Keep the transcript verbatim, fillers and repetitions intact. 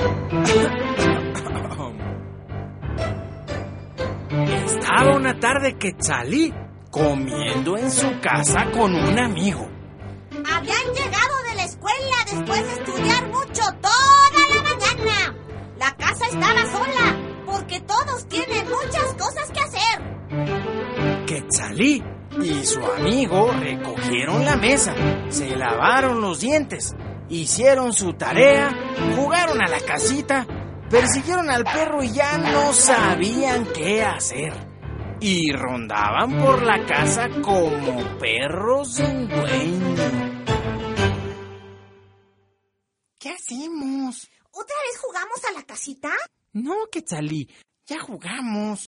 Estaba una tarde Quetzalí comiendo en su casa con un amigo. Habían llegado de la escuela después de estudiar mucho toda la mañana. La casa estaba sola porque todos tienen muchas cosas que hacer. Quetzalí y su amigo recogieron la mesa, se lavaron los dientes, hicieron su tarea, jugaron a la casita, persiguieron al perro y ya no sabían qué hacer. Y rondaban por la casa como perros sin dueño. ¿Qué hacemos? ¿Otra vez jugamos a la casita? No, Quetzalí, ya jugamos.